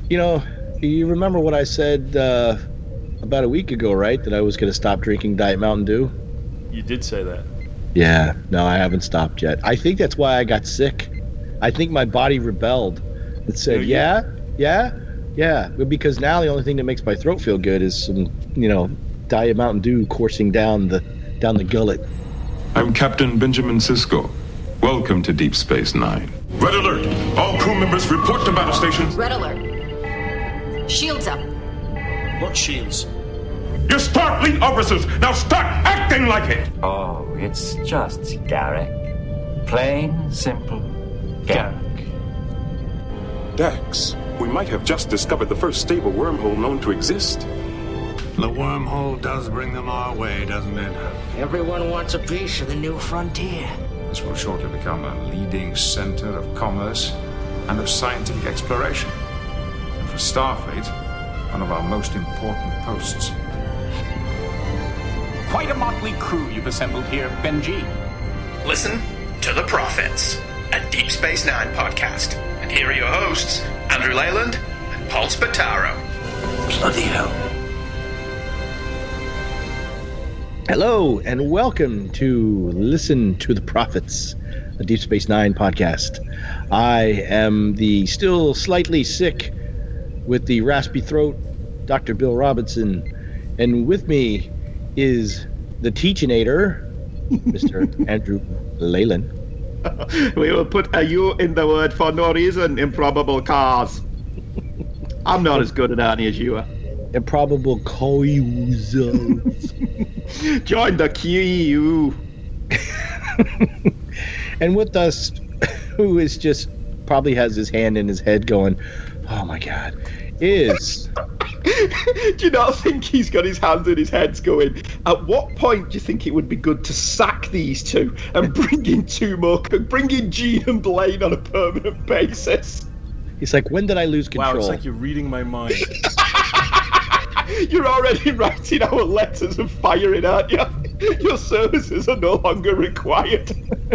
You know, you remember what I said about a week ago, right? That I was going to stop drinking Diet Mountain Dew? You did say that. Yeah, no, I haven't stopped yet. I think that's why I got sick. I think my body rebelled. It said, yeah, because now the only thing that makes my throat feel good is some, Diet Mountain Dew coursing down the gullet. I'm Captain Benjamin Sisko. Welcome to Deep Space Nine. Red alert! All crew members report to battle stations. Red alert. Shields up. What shields? You're Starfleet officers! Now start acting like it! Oh, it's just Garak. Plain, simple Garak. Dax, we might have just discovered the first stable wormhole known to exist. The wormhole does bring them our way, doesn't it? Everyone wants a piece of the new frontier. This will shortly become a leading center of commerce and of scientific exploration. And for Starfleet, one of our most important posts. Quite a motley crew you've assembled here, Benji. Listen to The Prophets, a Deep Space Nine podcast. And here are your hosts, Andrew Leyland and Paul Spataro. Bloody hell. Hello, and welcome to Listen to the Prophets, a Deep Space Nine podcast. I am the still slightly sick with the raspy throat, Dr. Bill Robinson, and with me is the Teachinator, Mr. Andrew Leyland. We will put a U in the word for no reason, improbable cause. I'm not as good at Arnie as you are. Improbable cause. Join the queue. And with us, who is just probably has his hand in his head going, oh my God, is... Do you not think he's got his hands in his head going, at what point do you think it would be good to sack these two and bring in two more, bring in Gene and Blaine on a permanent basis? He's like, when did I lose control? Wow, it's like you're reading my mind. You're already writing our letters and firing, aren't you? Your services are no longer required.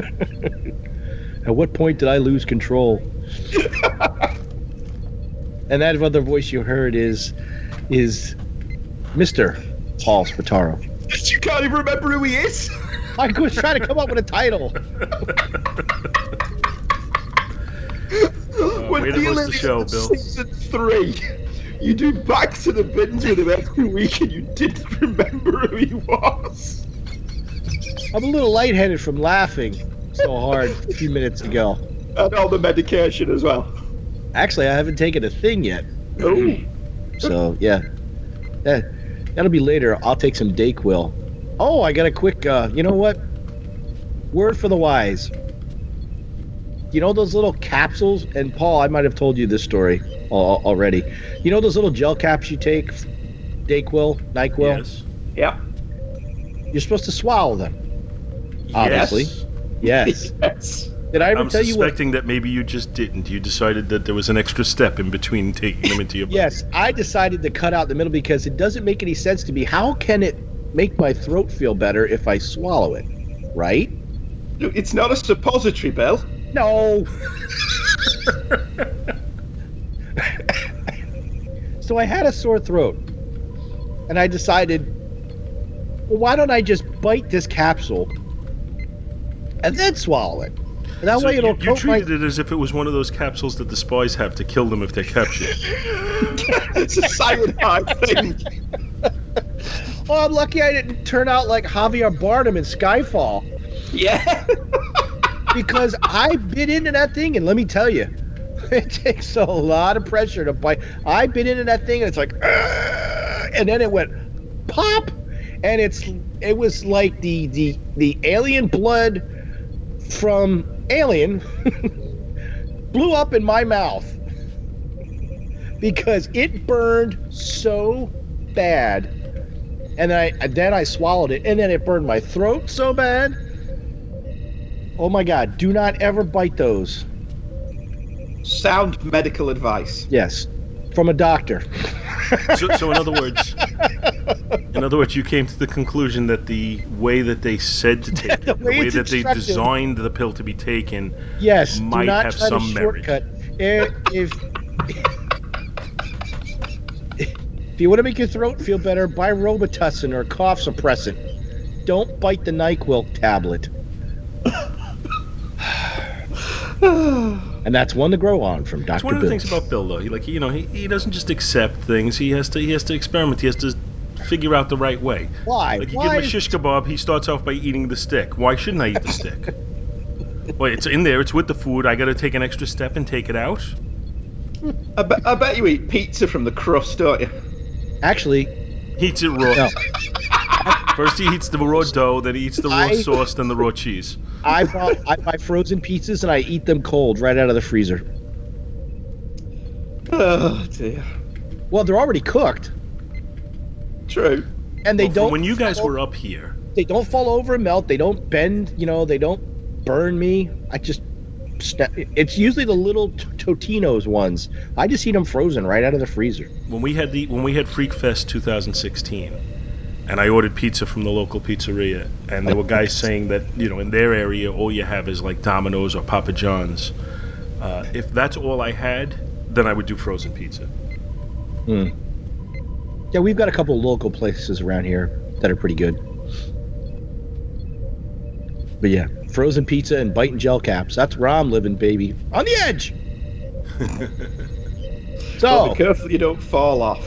At what point did I lose control? And that other voice you heard is Mr. Paul Spataro. You can't even remember who he is? I was trying to come up with a title. Way to host the show, Bill. Season 3. You do Back to the Bins with him every week and you didn't remember who he was. I'm a little lightheaded from laughing so hard a few minutes ago. And all the medication as well. Actually, I haven't taken a thing yet. Oh. So, yeah. That'll be later. I'll take some Dayquil. Oh, I got a quick, you know what? Word for the wise. You know those little capsules? And Paul, I might have told you this story already. You know those little gel caps you take? Dayquil, NyQuil? Yes. Yeah. You're supposed to swallow them. Obviously. Yes. Yes. Did I ever tell you what? I'm suspecting that maybe you just didn't. You decided that there was an extra step in between taking them into your body. Yes, I decided to cut out the middle because it doesn't make any sense to me. How can it make my throat feel better if I swallow it? Right? Look, it's not a suppository, Bill. No. So I had a sore throat. And I decided, well, why don't I just bite this capsule and then swallow it? And that way it'll you treated it as if it was one of those capsules that the spies have to kill them if they're captured. It's a cyanide thing. Oh, I'm lucky I didn't turn out like Javier Bardem in Skyfall. Yeah. Because I bit into that thing, and let me tell you, it takes a lot of pressure to bite. I bit into that thing, and it's like, and then it went pop, and it was like the alien blood from Alien blew up in my mouth because it burned so bad, and then I swallowed it, and then it burned my throat so bad. Oh my God, do not ever bite those. Sound medical advice. Yes, from a doctor. So in other words, you came to the conclusion that the way that they said to take it, the way that they designed the pill to be taken, yes, might do not have try some to merit. Shortcut. If you want to make your throat feel better, buy Robitussin or cough suppressant. Don't bite the NyQuil tablet. And that's one to grow on from Dr. Bill. It's one of the things about Bill, though. He doesn't just accept things. He has to experiment. He has to figure out the right way. Why? Like, you give him a shish kebab, he starts off by eating the stick. Why shouldn't I eat the stick? Well, it's in there. It's with the food. I got to take an extra step and take it out. I bet you eat pizza from the crust, don't you? Actually, he eats it raw. No. First he eats the raw dough, then he eats the raw sauce, then the raw cheese. I buy frozen pizzas and I eat them cold right out of the freezer. Oh dear. Well, they're already cooked. True. And they don't. When you guys were up here, they don't fall over and melt. They don't bend. They don't burn me. It's usually the little Totino's ones. I just eat them frozen right out of the freezer. When we had Freak Fest 2016, and I ordered pizza from the local pizzeria, and there were guys saying that in their area all you have is like Domino's or Papa John's. If that's all I had, then I would do frozen pizza. Yeah, we've got a couple of local places around here that are pretty good. But yeah, frozen pizza and bite and gel caps. That's where I'm living, baby. On the edge! Well, be careful you don't fall off.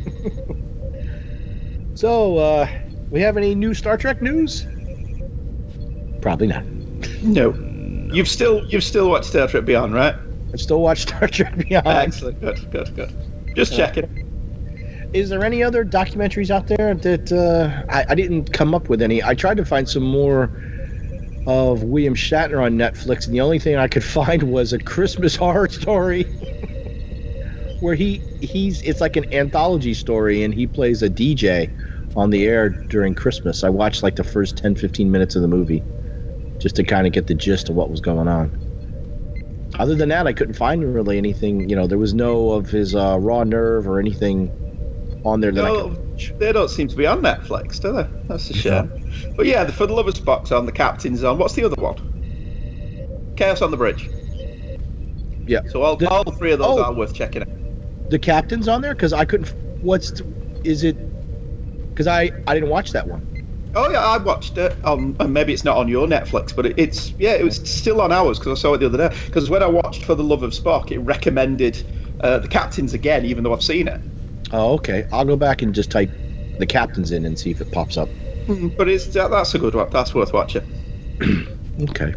So, we have any new Star Trek news? Probably not. No. You've still watched Star Trek Beyond, right? I've still watched Star Trek Beyond. Excellent. Good. Just checking. Is there any other documentaries out there that I didn't come up with any? I tried to find some more of William Shatner on Netflix, and the only thing I could find was A Christmas Horror Story, where it's like an anthology story, and he plays a DJ on the air during Christmas. I watched like the first 10-15 minutes of the movie just to kind of get the gist of what was going on. Other than that, I couldn't find really anything. There was no of his Raw Nerve or anything on there that I could watch. They don't seem to be on Netflix, do they? That's a shame. Yeah. But yeah, For the Lover's Box on, The Captain's on. What's the other one? Chaos on the Bridge. Yeah. So all three of those are worth checking out. The Captain's on there? Because I couldn't... Is it... Because I didn't watch that one. Oh yeah, I watched it. And maybe it's not on your Netflix, but it was still on ours because I saw it the other day. Because when I watched For the Love of Spock, it recommended The Captain's again, even though I've seen it. Oh, okay. I'll go back and just type The Captain's in and see if it pops up. But that's a good one. That's worth watching. Okay.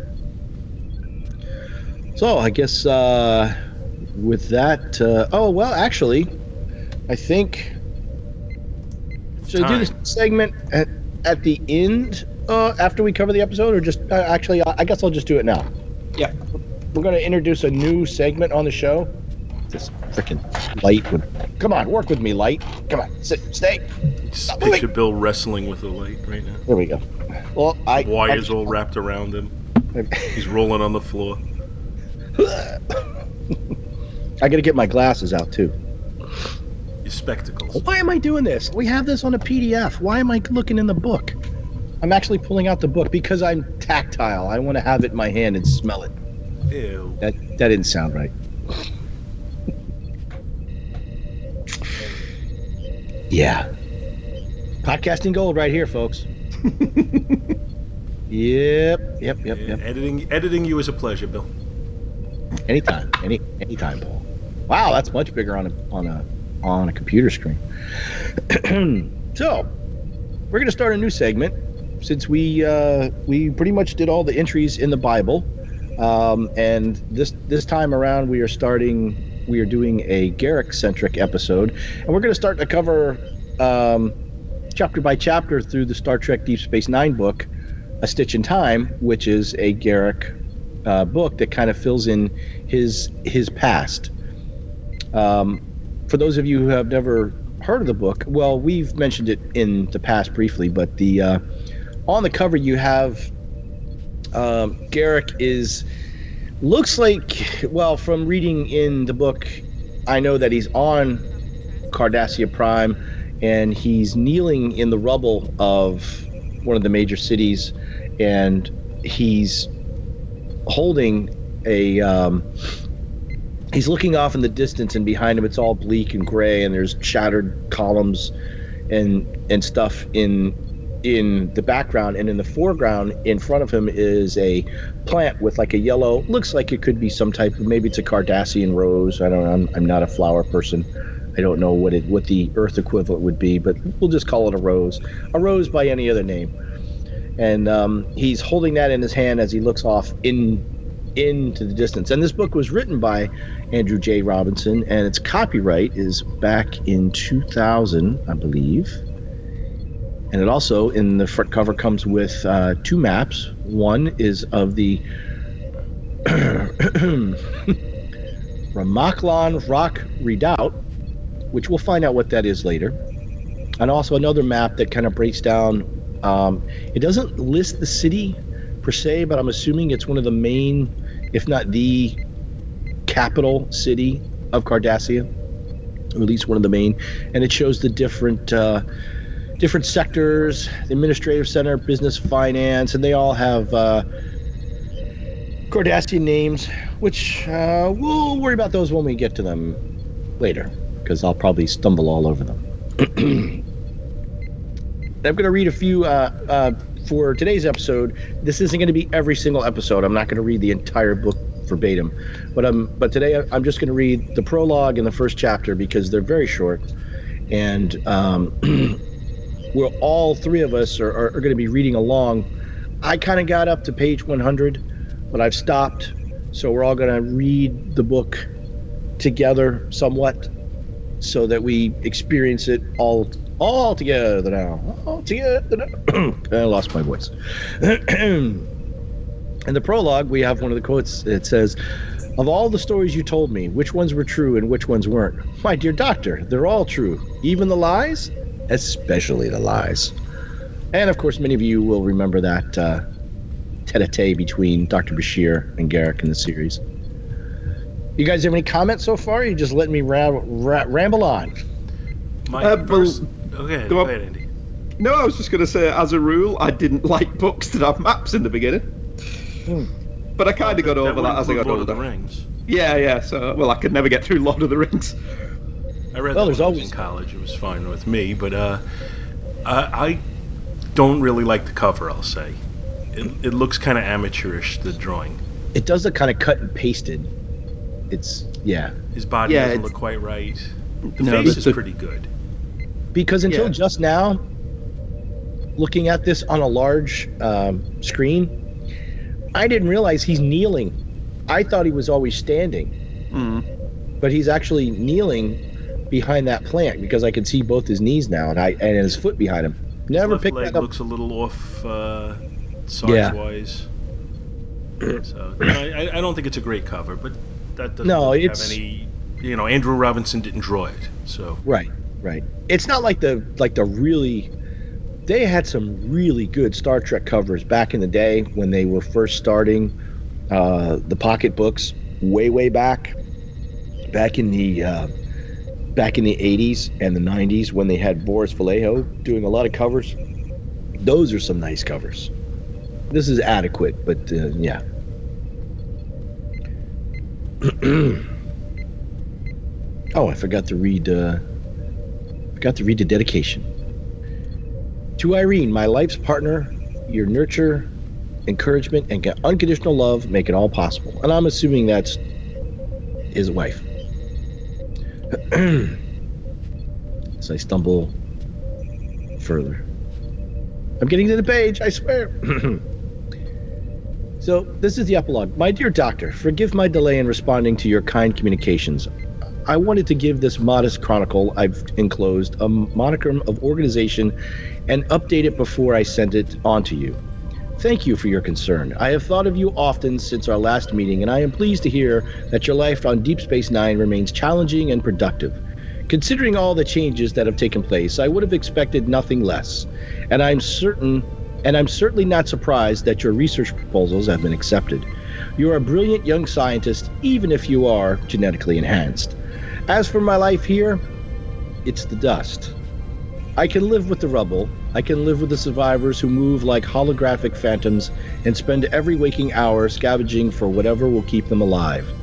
So I guess with that, actually, I think should I do this segment at the end after we cover the episode, or just actually? I guess I'll just do it now. Yeah. We're going to introduce a new segment on the show. This freaking light would... Come on, work with me, light. Come on, stay. Just picture Bill wrestling with the light right now. There we go. Well, wires all wrapped around him. He's rolling on the floor. I got to get my glasses out too. Your spectacles. Why am I doing this? We have this on a PDF. Why am I looking in the book? I'm actually pulling out the book because I'm tactile. I want to have it in my hand and smell it. Ew. That didn't sound right. Yeah. Podcasting gold right here, folks. Yep. Editing you is a pleasure, Bill. Anytime, Paul. Wow, that's much bigger on a computer screen. So, we're going to start a new segment since we pretty much did all the entries in the Bible, and this time around we are doing a Garak-centric episode, and we're going to start to cover chapter by chapter through the Star Trek Deep Space Nine book, A Stitch in Time, which is a Garak book that kind of fills in his past. For those of you who have never heard of the book, well, we've mentioned it in the past briefly, but on the cover you have Garak looks like, well, from reading in the book, I know that he's on Cardassia Prime, and he's kneeling in the rubble of one of the major cities, and he's holding he's looking off in the distance, and behind him it's all bleak and gray, and there's shattered columns and stuff in the background, and in the foreground in front of him is a plant with like a yellow, looks like it could be some type of, maybe it's a Cardassian rose. I don't know. I'm not a flower person. I don't know what the Earth equivalent would be, but we'll just call it a rose by any other name. And he's holding that in his hand as he looks off into the distance. And this book was written by Andrew J. Robinson, and its copyright is back in 2000, I believe. And it also, in the front cover, comes with 2 maps. One is of the Ramaklan Rock Redoubt, which we'll find out what that is later. And also another map that kind of breaks down. It doesn't list the city per se, but I'm assuming it's one of the main, if not the capital city of Cardassia, or at least one of the main. And it shows the different sectors, the administrative center, business, finance, and they all have Cardassian names, which we'll worry about those when we get to them later, because I'll probably stumble all over them. I'm going to read a few for today's episode. This isn't going to be every single episode. I'm not going to read the entire book verbatim, but today I'm just going to read the prologue and the first chapter because they're very short, and we're all 3 of us are going to be reading along. I kind of got up to page 100, but I've stopped, so we're all going to read the book together somewhat, so that we experience it all together now. All together now. I lost my voice. In the prologue, we have one of the quotes. It says, "Of all the stories you told me, which ones were true and which ones weren't? My dear doctor, they're all true. Even the lies? Especially the lies." And, of course, many of you will remember that tete-a-tete between Dr. Bashir and Garrick in the series. You guys have any comments so far? Or you just letting me ramble on? Go ahead, Andy. No, I was just going to say, as a rule, I didn't like books that have maps in the beginning. But I kind of got over that as I got older. Lord of the Rings. Yeah. So, well, I could never get through Lord of the Rings. I read that when I was in college. It was fine with me, but I don't really like the cover, I'll say. It looks kind of amateurish, the drawing. It does look kind of cut and pasted. It's, yeah. His body doesn't look quite right. The face is pretty good. Because until just now, looking at this on a large screen, I didn't realize he's kneeling. I thought he was always standing. But he's actually kneeling behind that plant because I can see both his knees now and his foot behind him. Never picked that up. Looks a little off size-wise. So I don't think it's a great cover, but that doesn't have any. Andrew Robinson didn't draw it, so. Right. It's not like the really. They had some really good Star Trek covers back in the day when they were first starting the pocket books, way back in the 80s and the 90s when they had Boris Vallejo doing a lot of covers. Those are some nice covers. This is adequate, but yeah. Oh, I forgot to read the dedication. To Irene, my life's partner, your nurture, encouragement, and unconditional love make it all possible. And I'm assuming that's his wife. As I stumble further. I'm getting to the page, I swear. So, this is the epilogue. My dear doctor, forgive my delay in responding to your kind communications. I wanted to give this modest chronicle I've enclosed a monicum of organization and update it before I sent it on to you. Thank you for your concern. I have thought of you often since our last meeting, and I am pleased to hear that your life on Deep Space Nine remains challenging and productive. Considering all the changes that have taken place, I would have expected nothing less, and I'm certainly not surprised that your research proposals have been accepted. You are a brilliant young scientist, even if you are genetically enhanced. As for my life here, it's the dust. I can live with the rubble. I can live with the survivors who move like holographic phantoms and spend every waking hour scavenging for whatever will keep them alive.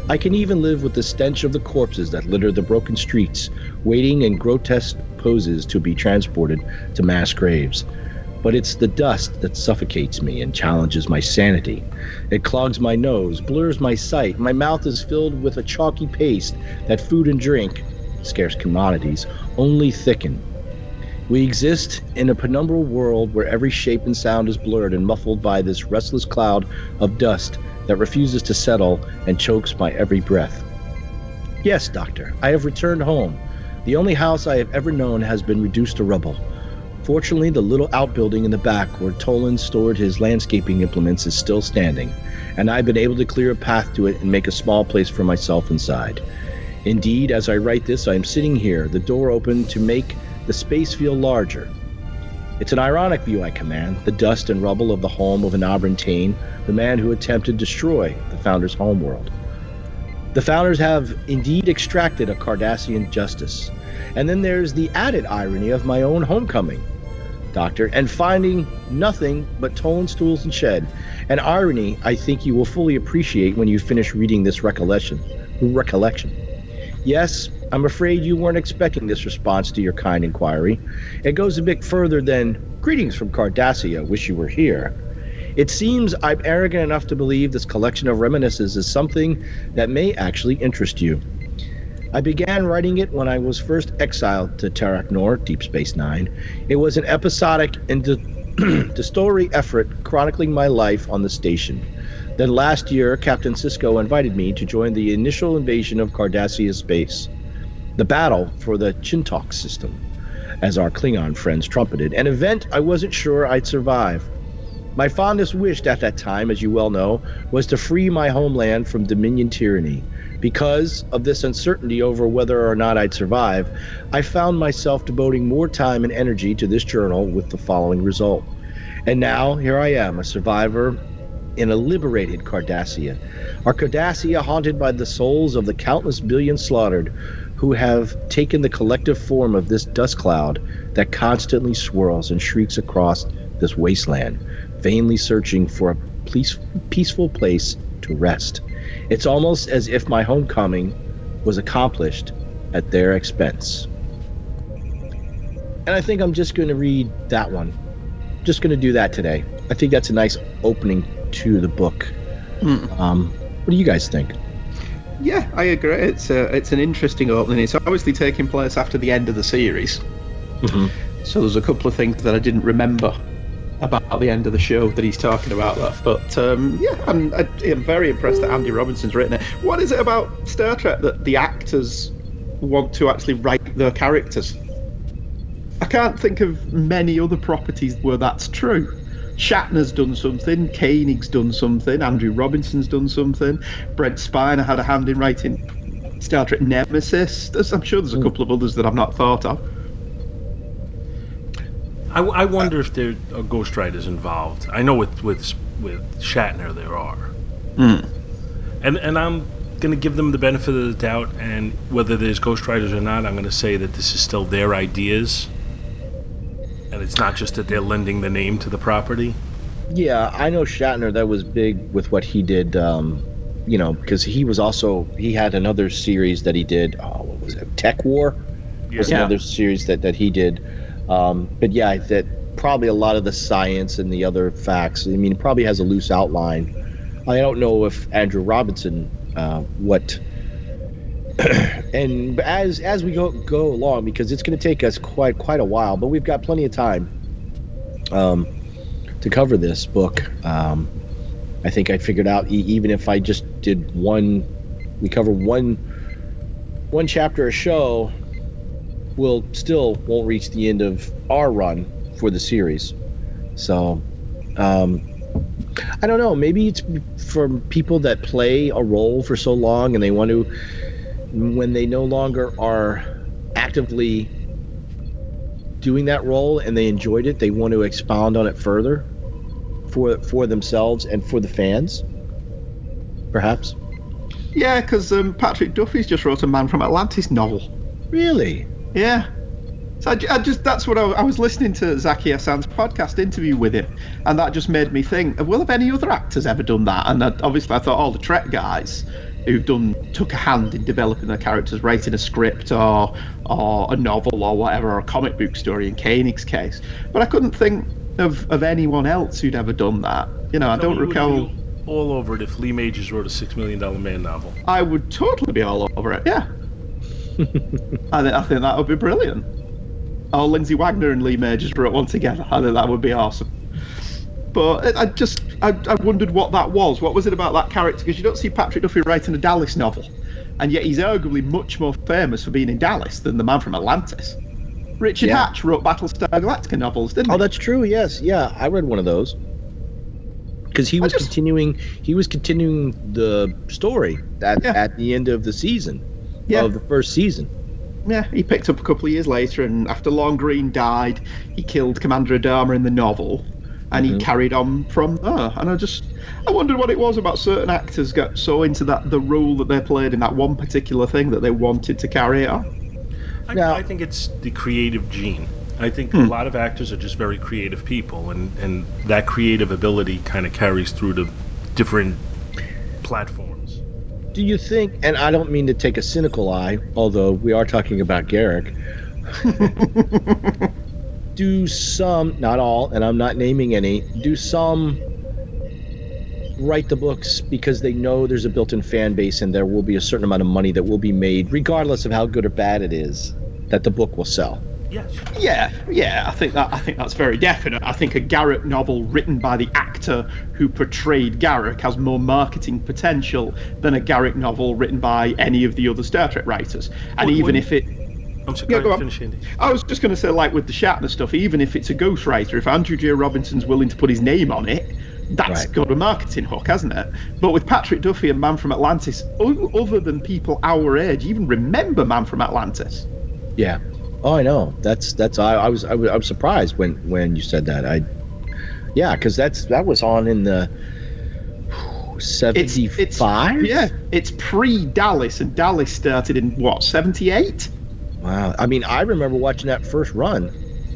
I can even live with the stench of the corpses that litter the broken streets, waiting in grotesque poses to be transported to mass graves. But it's the dust that suffocates me and challenges my sanity. It clogs my nose, blurs my sight. My mouth is filled with a chalky paste that food and drink, scarce commodities, only thicken. We exist in a penumbral world where every shape and sound is blurred and muffled by this restless cloud of dust that refuses to settle and chokes my every breath. Yes, Doctor, I have returned home. The only house I have ever known has been reduced to rubble. Fortunately, the little outbuilding in the back where Toland stored his landscaping implements is still standing, and I've been able to clear a path to it and make a small place for myself inside. Indeed, as I write this, I am sitting here, the door open to make the space feel larger. It's an ironic view I command, the dust and rubble of the home of an Abrantane, the man who attempted to destroy the Founders' homeworld. The Founders have indeed extracted a Cardassian justice. And then there's the added irony of my own homecoming, Doctor, and finding nothing but toadstools and shed. An irony I think you will fully appreciate when you finish reading this recollection. Yes, I'm afraid you weren't expecting this response to your kind inquiry. It goes a bit further than, "Greetings from Cardassia, wish you were here." It seems I'm arrogant enough to believe this collection of reminiscences is something that may actually interest you. I began writing it when I was first exiled to Tarak Nor, Deep Space Nine. It was an episodic and distillery effort chronicling my life on the station. Then last year, Captain Sisko invited me to join the initial invasion of Cardassia space. The battle for the Chintalk system, as our Klingon friends trumpeted, an event I wasn't sure I'd survive. My fondest wish at that time, as you well know, was to free my homeland from Dominion tyranny. Because of this uncertainty over whether or not I'd survive, I found myself devoting more time and energy to this journal with the following result. And now, here I am, a survivor in a liberated Cardassia. Our Cardassia haunted by the souls of the countless billion slaughtered who have taken the collective form of this dust cloud that constantly swirls and shrieks across this wasteland, vainly searching for a peaceful place to rest. It's almost as if my homecoming was accomplished at their expense. And I think I'm just going to read that one. Just going to do that today. I think that's a nice opening to the book. What do you guys think? Yeah, I agree. It's an interesting opening. It's obviously taking place after the end of the series. Mm-hmm. So there's a couple of things that I didn't remember about the end of the show that he's talking about that. But I'm very impressed that Andy Robinson's written it. What is it about Star Trek that the actors want to actually write their characters? I can't think of many other properties where that's true. Shatner's done something, Koenig's done something, Andrew Robinson's done something, Brent Spiner had a hand in writing Star Trek Nemesis. I'm sure there's a couple of others that I've not thought of. I wonder if there are ghostwriters involved. I know with Shatner there are. And I'm going to give them the benefit of the doubt, and whether there's ghostwriters or not, I'm going to say that this is still their ideas. And it's not just that they're lending the name to the property. Yeah, I know Shatner, that was big with what he did, because he had another series that he did, what was it, Tech War? Was another series that he did. But yeah, that probably a lot of the science and the other facts, I mean, it probably has a loose outline. I don't know if Andrew Robinson, and as we go along, because it's going to take us quite a while, but we've got plenty of time to cover this book. I think I figured out even if I just did we cover one chapter a show, we'll still won't reach the end of our run for the series. So I don't know, maybe it's for people that play a role for so long and they want to, when they no longer are actively doing that role and they enjoyed it, they want to expound on it further for themselves and for the fans, perhaps. Yeah, because Patrick Duffy's just wrote a Man from Atlantis novel. Really? Yeah. So that's what I was listening to Zaki Hassan's podcast interview with him, and that just made me think, well, have any other actors ever done that? And obviously I thought all the Trek guys, took a hand in developing their characters, writing a script or a novel or whatever, or a comic book story in Koenig's case. But I couldn't think of anyone else who'd ever done that. I don't recall. All over it if Lee Majors wrote a $6 Million Man novel. I would totally be all over it. Yeah. I think that would be brilliant. Or Lindsay Wagner and Lee Majors wrote one together. I think that would be awesome. But I wondered what that was. What was it about that character? Because you don't see Patrick Duffy writing a Dallas novel, and yet he's arguably much more famous for being in Dallas than the man from Atlantis. Richard Hatch wrote Battlestar Galactica novels, didn't he? Oh, that's true. Yes, yeah, I read one of those. Because he was continuing the story at the end of the season, of the first season. Yeah, he picked up a couple of years later, and after Lorne Greene died, he killed Commander Adama in the novel, and he carried on from there. And I wondered what it was about certain actors got so into the role that they played in that one particular thing that they wanted to carry on. I think it's the creative gene. I think a lot of actors are just very creative people, and that creative ability kind of carries through to different platforms. Do you think, and I don't mean to take a cynical eye, although we are talking about Garrick, do some, not all, and I'm not naming any, do some write the books because they know there's a built-in fan base and there will be a certain amount of money that will be made, regardless of how good or bad it is, that the book will sell? Yes. Yeah. I think that's very definite. I think a Garrick novel written by the actor who portrayed Garrick has more marketing potential than a Garrick novel written by any of the other Star Trek writers. And if it, I'm sorry, go on. Finish, Andy. I was just going to say, like with the Shatner stuff, even if it's a ghostwriter, if Andrew J. Robinson's willing to put his name on it, that's got a marketing hook, hasn't it? But with Patrick Duffy and Man from Atlantis, other than people our age even remember Man from Atlantis. Yeah. Oh, I know. I was surprised when you said that. Because that was on in the 75. It's pre-Dallas, and Dallas started in what, 78? Wow. I mean, I remember watching that first run.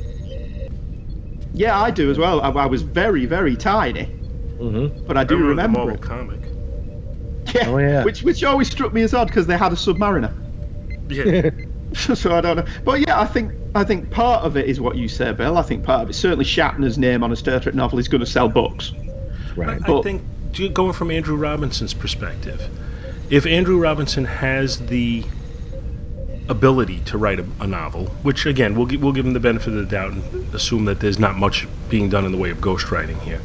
Yeah, I do as well. I was very, very tiny, but I do remember the Marvel comic. Yeah. Oh, yeah. Which always struck me as odd because they had a Submariner. Yeah. So I don't know, but yeah, I think part of it is what you said, Bill. I think part of it, certainly Shatner's name on a Star Trek novel is going to sell books. Right. I think going from Andrew Robinson's perspective, if Andrew Robinson has the ability to write a novel, which again we'll give him the benefit of the doubt and assume that there's not much being done in the way of ghostwriting here.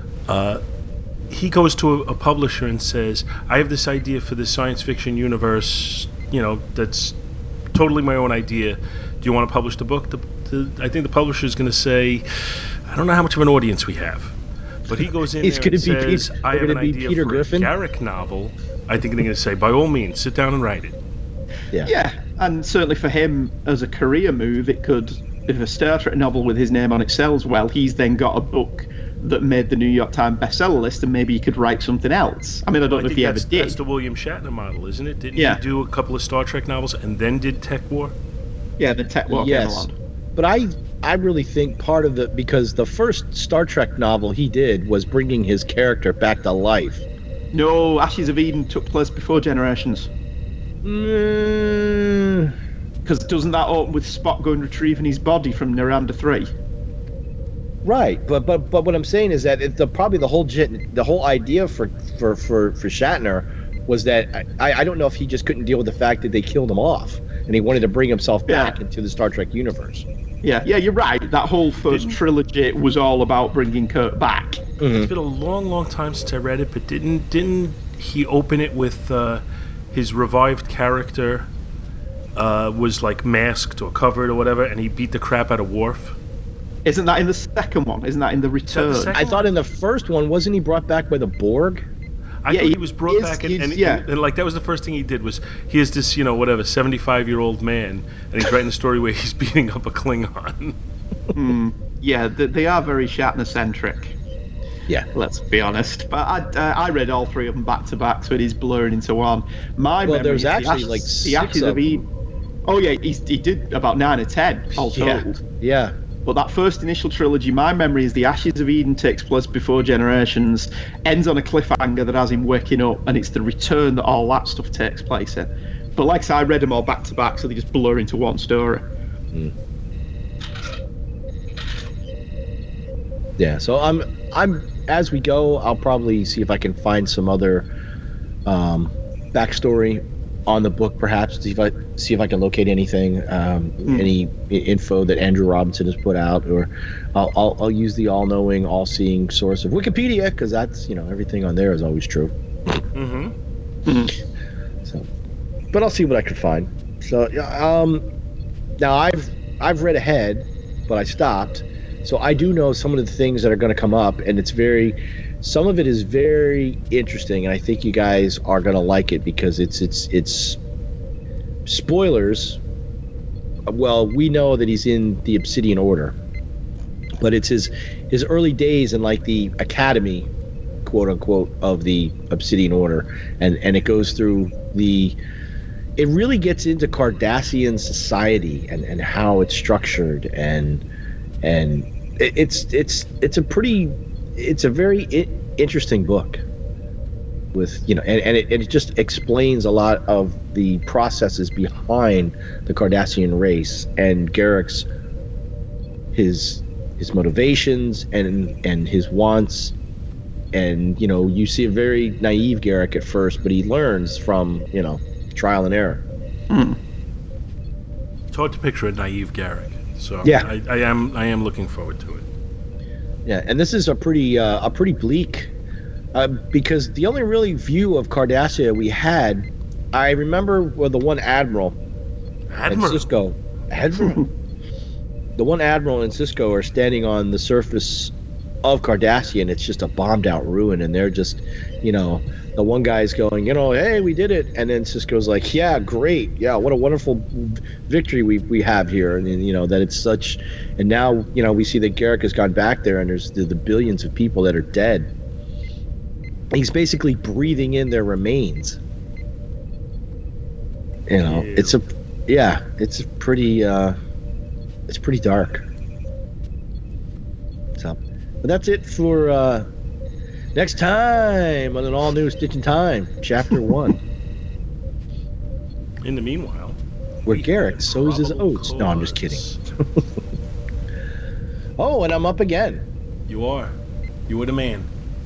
He goes to a publisher and says, "I have this idea for this science fiction universe, that's totally my own idea. Do you want to publish the book?" I think the publisher is going to say, "I don't know how much of an audience we have," but he goes in there and says, "I have an idea for a Garrick novel." I think they're going to say, "By all means, sit down and write it." Yeah, and certainly for him as a career move, it could, if a Star Trek novel with his name on it sells well, he's then got a book that made the New York Times bestseller list, and maybe he could write something else. I mean, I don't know if he ever did. That's the William Shatner model, isn't it? Didn't he do a couple of Star Trek novels and then did Tech War? Yeah, the Tech War came along. But I really think part of because the first Star Trek novel he did was bringing his character back to life. No, Ashes of Eden took place before Generations. Because doesn't that open with Spock going retrieving his body from Miranda 3? Right, but what I'm saying is that probably the whole idea for Shatner was that I don't know if he just couldn't deal with the fact that they killed him off, and he wanted to bring himself back into the Star Trek universe. Yeah, you're right. That whole first trilogy was all about bringing Kirk back. It's been a long time since I read it, but didn't he open it with his revived character was like masked or covered or whatever, and he beat the crap out of Worf? Isn't that in the second one? Isn't that in the Return? I thought in the first one, wasn't he brought back by the Borg? I thought he was brought back, and like that was the first thing he did was he is this 75-year-old man, and he's writing a story where he's beating up a Klingon. Yeah, they are very Shatner-centric. Yeah, let's be honest. But I read all three of them back to back, so it is blurring into one. There's actually like the Ashes of Eden. Oh yeah, he did about 9 or 10 all told. Yeah. But that first initial trilogy, my memory is the Ashes of Eden takes place before Generations, ends on a cliffhanger that has him waking up, and it's the return that all that stuff takes place in. But like I said, I read them all back to back, so they just blur into one story. Yeah, so I'm as we go, I'll probably see if I can find some other backstory on the book, perhaps see if I can locate anything, any info that Andrew Robinson has put out, or I'll use the all-knowing, all-seeing source of Wikipedia, because that's, everything on there is always true. So, but I'll see what I can find. So now I've read ahead, but I stopped. So I do know some of the things that are going to come up, and some of it is very interesting, and I think you guys are going to like it because it's spoilers. Well, we know that he's in the Obsidian Order, but it's his early days in like the academy, quote unquote, of the Obsidian Order, and it goes through it really gets into Cardassian society and how it's structured, and it's a very interesting book with and it just explains a lot of the processes behind the Cardassian race and Garrick's his motivations and his wants, and you see a very naive Garrick at first, but he learns from trial and error. It's hard to picture a naive Garrick, so yeah, I am looking forward to it. Yeah, and this is a pretty bleak, because the only really view of Cardassia we had, I remember, the one Admiral and Sisko. The one Admiral and Sisko are standing on the surface of Cardassia, and it's just a bombed out ruin, and they're just, the one guy's going, hey, we did it, and then Sisko's like, yeah, great, yeah, what a wonderful victory we have here, and that it's such, and now we see that Garrick has gone back there, and there's the billions of people that are dead. He's basically breathing in their remains. It's pretty dark. So, but that's it for next time on an all-new Stitch in Time, Chapter 1. In the meanwhile, where Garrick sows his oats. No, I'm just kidding. Oh, and I'm up again. You are. You were the man.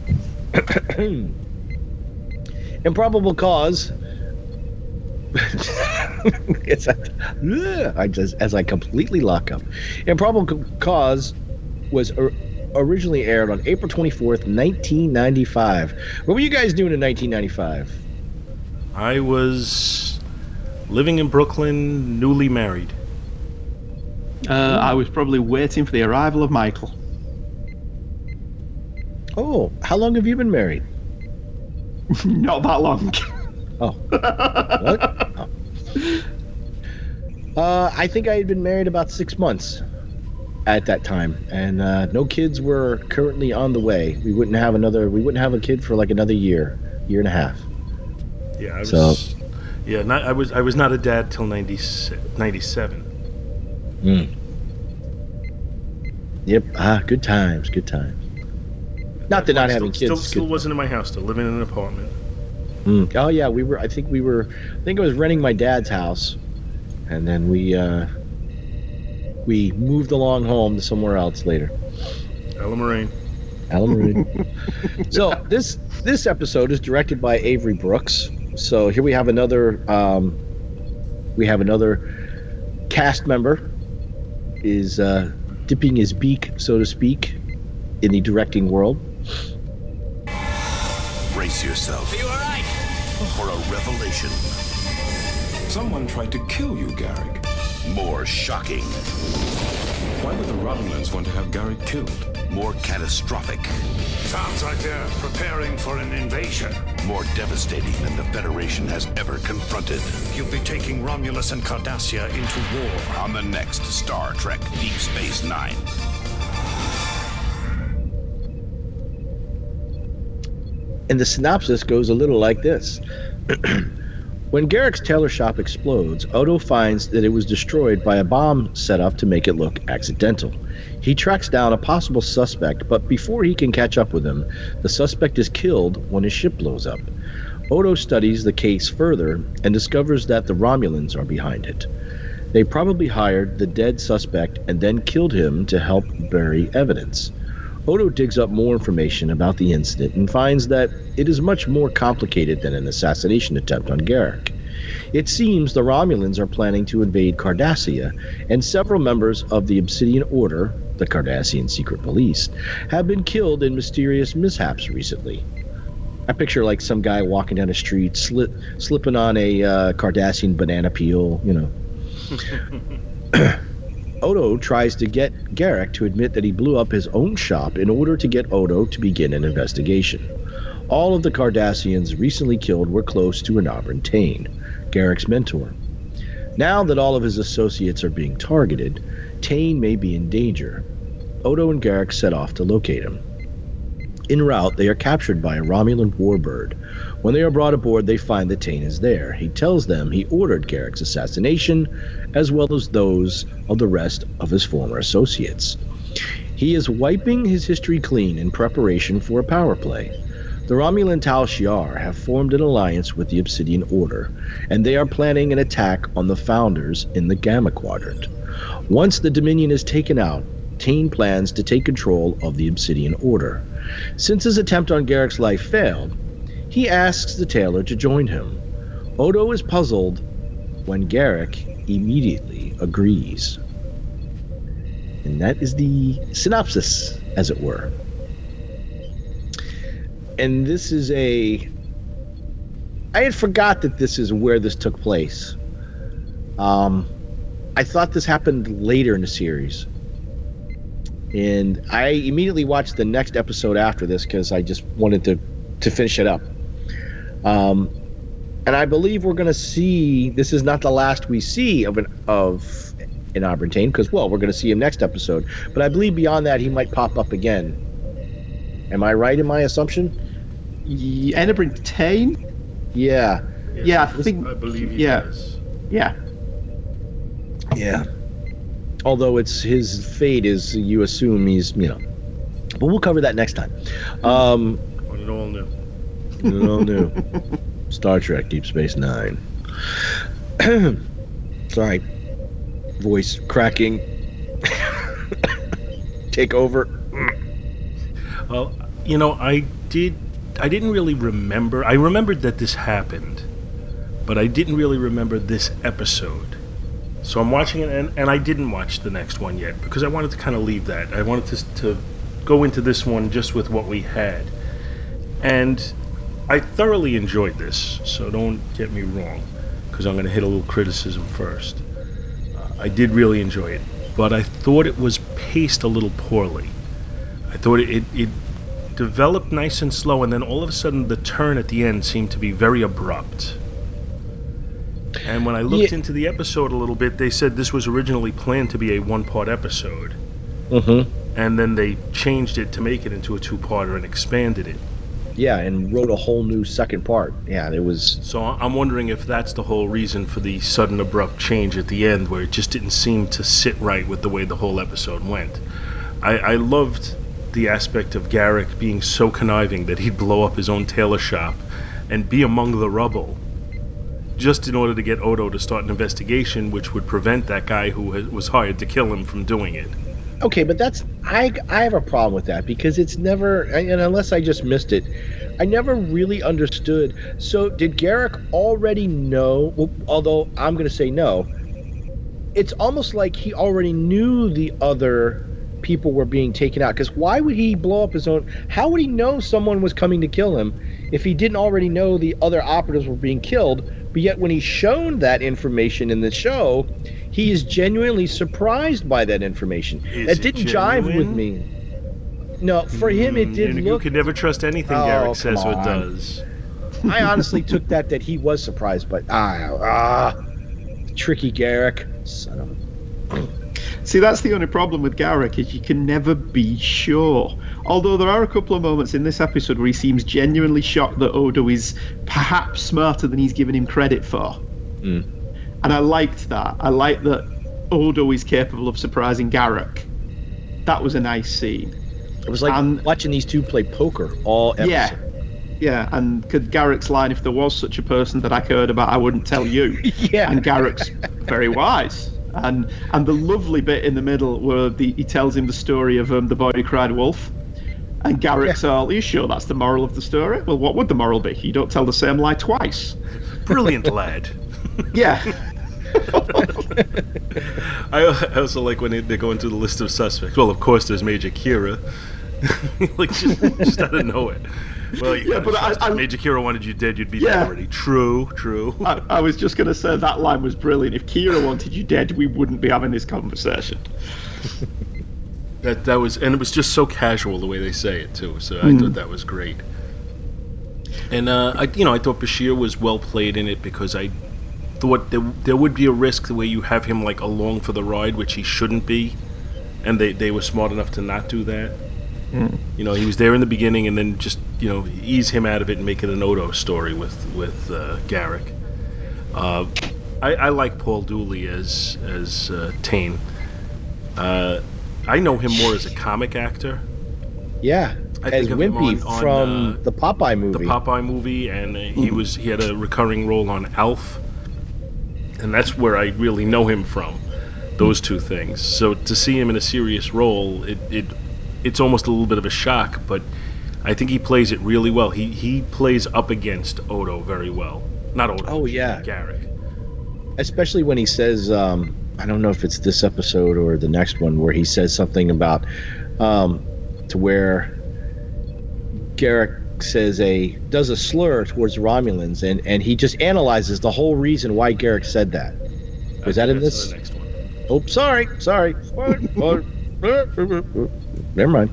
Improbable cause. As I completely lock up. Improbable Cause was originally aired on April 24th, 1995. What were you guys doing in 1995? I was living in Brooklyn, newly married. I was probably waiting for the arrival of Michael. Oh, how long have you been married? Not that long. Oh. What? Oh. I think I had been married about 6 months at that time, and no kids were currently on the way. We wouldn't have a kid for like another year and a half. Yeah, I was not a dad till 97. Yep. Good times. Not that not having kids. Still wasn't in my house. Still living in an apartment. Oh yeah, I think I was renting my dad's house, and then we moved along home to somewhere else later. Ella Marine. So this episode is directed by Avery Brooks. So here we have another cast member is dipping his beak, so to speak, in the directing world. Brace yourself. You all right? For a revelation. Someone tried to kill you, Garrick. More shocking. Why would the Romulans want to have Garrick killed? More catastrophic. Sounds like they're preparing for an invasion. More devastating than the Federation has ever confronted. You'll be taking Romulus and Cardassia into war. On the next Star Trek Deep Space Nine. And the synopsis goes a little like this. When Garrick's tailor shop explodes, Odo finds that it was destroyed by a bomb set up to make it look accidental. He tracks down a possible suspect, but before he can catch up with him, the suspect is killed when his ship blows up. Odo studies the case further and discovers that the Romulans are behind it. They probably hired the dead suspect and then killed him to help bury evidence. Odo digs up more information about the incident and finds that it is much more complicated than an assassination attempt on Garrick. It seems the Romulans are planning to invade Cardassia, and several members of the Obsidian Order, the Cardassian secret police, have been killed in mysterious mishaps recently. I picture like some guy walking down the street, slipping on a Cardassian banana peel, you know. Odo tries to get Garrick to admit that he blew up his own shop in order to get Odo to begin an investigation. All of the Cardassians recently killed were close to Enabran Tain, Garrick's mentor. Now that all of his associates are being targeted, Tain may be in danger. Odo and Garrick set off to locate him. En route, they are captured by a Romulan warbird. When they are brought aboard, they find that Tain is there. He tells them he ordered Garrick's assassination, as well as those of the rest of his former associates. He is wiping his history clean in preparation for a power play. The Romulan Tal Shiar have formed an alliance with the Obsidian Order, and they are planning an attack on the Founders in the Gamma Quadrant. Once the Dominion is taken out, Tain plans to take control of the Obsidian Order. Since his attempt on Garrick's life failed, he asks the tailor to join him. Odo is puzzled when Garrick immediately agrees. And that is the synopsis, as it were. And this is I had forgot that this is where this took place. I thought this happened later in the series. And I immediately watched the next episode after this because I just wanted to finish it up. And I believe we're going to see, this is not the last we see of Enabran Tain, because, well, we're going to see him next episode. But I believe beyond that, he might pop up again. Am I right in my assumption? Enabran Tain? Yeah. Yeah, I believe he is. Yeah. Yeah. Although his fate is, you assume he's, you know. But we'll cover that next time. When it all new. When it all new. Star Trek Deep Space Nine. Sorry. Voice cracking. Take over. Well, you know, I didn't really remember. I remembered that this happened, but I didn't really remember this episode. So I'm watching it, and I didn't watch the next one yet because I wanted to kind of leave that. I wanted to go into this one just with what we had. And I thoroughly enjoyed this, so don't get me wrong, because I'm going to hit a little criticism first. I did really enjoy it, but I thought it was paced a little poorly. I thought it developed nice and slow, and then all of a sudden the turn at the end seemed to be very abrupt. And when I looked into the episode a little bit, they said this was originally planned to be a one-part episode. Mm-hmm. And then they changed it to make it into a two-parter and expanded it. Yeah, and wrote a whole new second part. Yeah, it was... So I'm wondering if that's the whole reason for the sudden abrupt change at the end, where it just didn't seem to sit right with the way the whole episode went. I loved the aspect of Garrick being so conniving that he'd blow up his own tailor shop and be among the rubble, just in order to get Odo to start an investigation which would prevent that guy who was hired to kill him from doing it. Okay, but that's... I have a problem with that, because it's never... And unless I just missed it, I never really understood. So, did Garrick already know... Well, although, I'm going to say no. It's almost like he already knew the other people were being taken out. Because why would he blow up his own... How would he know someone was coming to kill him if he didn't already know the other operatives were being killed? But yet when he's shown that information in the show, he is genuinely surprised by that information. It didn't jive with me. No, for him it did look... You can never trust anything Garrick says or does. I honestly took that he was surprised by... tricky Garrick. Son of a... See, that's the only problem with Garak, is you can never be sure. Although there are a couple of moments in this episode where he seems genuinely shocked that Odo is perhaps smarter than he's given him credit for. And I liked that. I liked that Odo is capable of surprising Garak. That was a nice scene. It was like watching these two play poker all episode. Yeah, and Garak's line, "If there was such a person that I cared about, I wouldn't tell you." Yeah. And Garak's very wise. And the lovely bit in the middle where he tells him the story of the boy who cried wolf. And Garak's all, "Are you sure that's the moral of the story?" Well, what would the moral be? You don't tell the same lie twice. Brilliant lad. Yeah. I also like when they're going through the list of suspects. Well, of course, there's Major Kira. Like, just out of nowhere. Well, Major Kira wanted you dead, you'd be dead already. True. I was just going to say that line was brilliant. If Kira wanted you dead, we wouldn't be having this conversation. That was, and it was just so casual the way they say it too. So I thought that was great. And I thought Bashir was well played in it, because I thought there would be a risk the way you have him like along for the ride, which he shouldn't be, and they were smart enough to not do that. He was there in the beginning, and then just ease him out of it and make it an Odo story with Garak. I like Paul Dooley as Tane. I know him more as a comic actor. Yeah, as Wimpy from the Popeye movie. The Popeye movie, and he had a recurring role on Alf, and that's where I really know him from. Those two things. So to see him in a serious role, it's almost a little bit of a shock, but I think he plays it really well. He plays up against Odo very well. Not Odo. Oh yeah, Garak. Especially when he says, I don't know if it's this episode or the next one, where he says something about to where Garak does a slur towards the Romulans, and he just analyzes the whole reason why Garak said that. Was that in this? The next one. Oh, sorry. Never mind.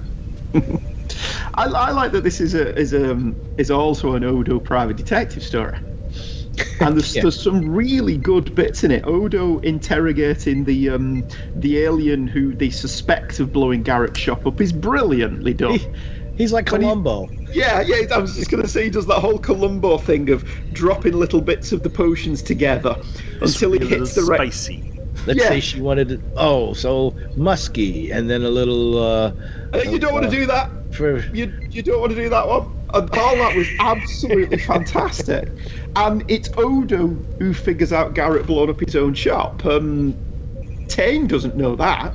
I like that this is also an Odo private detective story. And there's some really good bits in it. Odo interrogating the alien who they suspect of blowing Garak's shop up is brilliantly done. He's like Columbo. I was just going to say, he does that whole Columbo thing of dropping little bits of the potions together until he hits the right... Spicy. Let's say she wanted it, so musky, and then a little... you don't want to do that. You don't want to do that one. And all that was absolutely fantastic. And it's Odo who figures out Garak blowing up his own shop. Tane doesn't know that.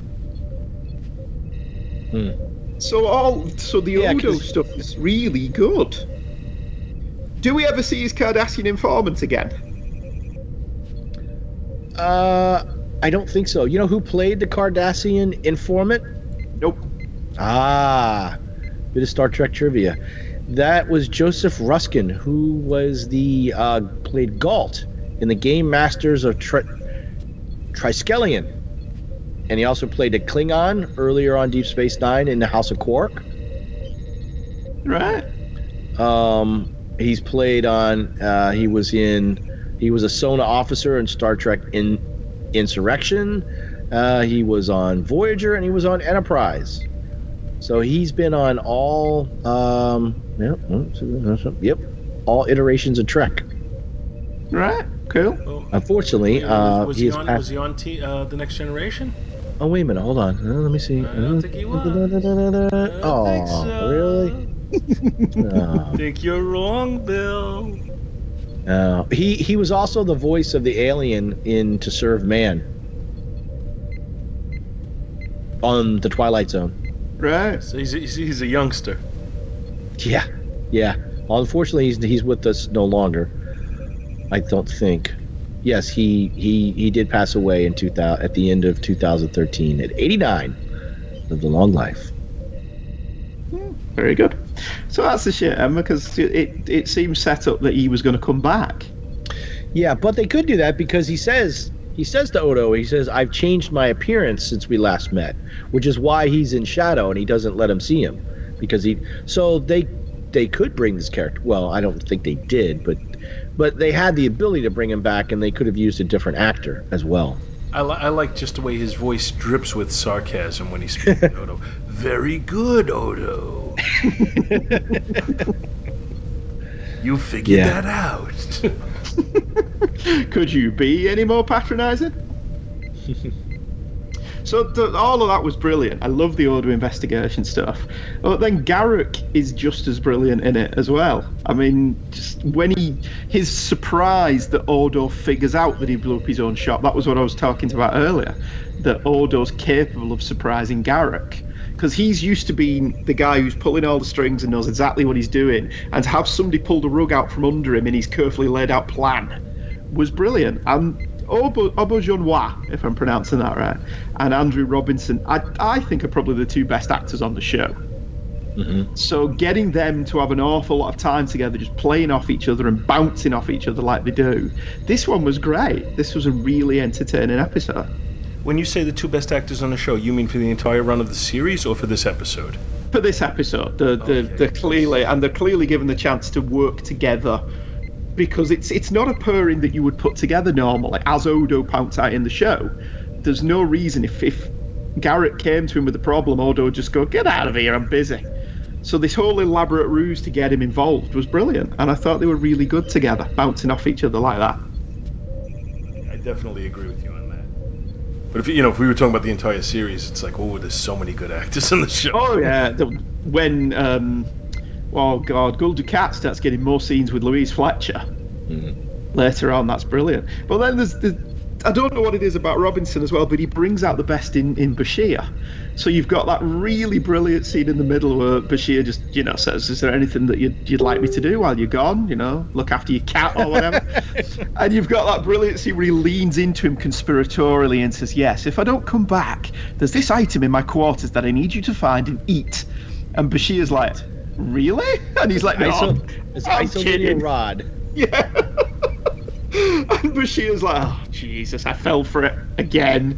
So the Odo stuff is really good. Do we ever see his Cardassian informant again? I don't think so. You know who played the Cardassian informant? Nope. Bit of Star Trek trivia. That was Joseph Ruskin, who was played Galt in the Game Masters of Triskelion. And he also played a Klingon earlier on Deep Space Nine in the House of Quark. Right. He's played on. He was a Sona officer in Star Trek Insurrection. He was on Voyager, and he was on Enterprise. So he's been on all, all iterations of Trek. Right. Cool. Well, unfortunately, was he on the Next Generation? Oh, wait a minute. Hold on. Let me see. I don't think he was. Really? I think you're wrong, Bill. He was also the voice of the alien in To Serve Man on the Twilight Zone. Right. So he's a youngster. Yeah. Unfortunately, he's with us no longer. I don't think. Yes, he did pass away at the end of 2013 at 89. Lived a long life. Very good. So that's a shame, because it seems set up that he was going to come back. Yeah, but they could do that because he says to Odo, I've changed my appearance since we last met, which is why he's in shadow and he doesn't let him see him, because they could bring this character. Well, I don't think they did, but they had the ability to bring him back, and they could have used a different actor as well. I like just the way his voice drips with sarcasm when he's speaking to Odo. Very good, Odo. You figured that out. Could you be any more patronising? So all of that was brilliant. I love the Odo investigation stuff. But then Garak is just as brilliant in it as well. I mean, just when his surprise that Odo figures out that he blew up his own shop, that was what I was talking about earlier, that Odo's capable of surprising Garak. Because he's used to being the guy who's pulling all the strings and knows exactly what he's doing, and to have somebody pull the rug out from under him in his carefully laid out plan was brilliant. And Auberjonois, if I'm pronouncing that right, and Andrew Robinson, I think are probably the two best actors on the show. Mm-hmm. So getting them to have an awful lot of time together, just playing off each other and bouncing off each other like they do, this one was great. This was a really entertaining episode. When you say the two best actors on the show, you mean for the entire run of the series or for this episode? For this episode, they're clearly given the chance to work together. Because it's not a pairing that you would put together normally, as Odo points out in the show. There's no reason if Garak came to him with a problem, Odo would just go, get out of here, I'm busy. So this whole elaborate ruse to get him involved was brilliant, and I thought they were really good together, bouncing off each other like that. I definitely agree with you on that. But if we were talking about the entire series, it's like, oh, there's so many good actors in the show. Oh yeah, when Gul Dukat starts getting more scenes with Louise Fletcher later on. That's brilliant. But then there's I don't know what it is about Robinson as well, but he brings out the best in Bashir. So you've got that really brilliant scene in the middle where Bashir just says, is there anything that you'd like me to do while you're gone, look after your cat or whatever. And you've got that brilliant scene where he leans into him conspiratorially and says, yes, if I don't come back, there's this item in my quarters that I need you to find and eat. And Bashir's like, really? And he's like, no, it's isolated rod. Yeah. And Bashir's like, oh Jesus, I fell for it again.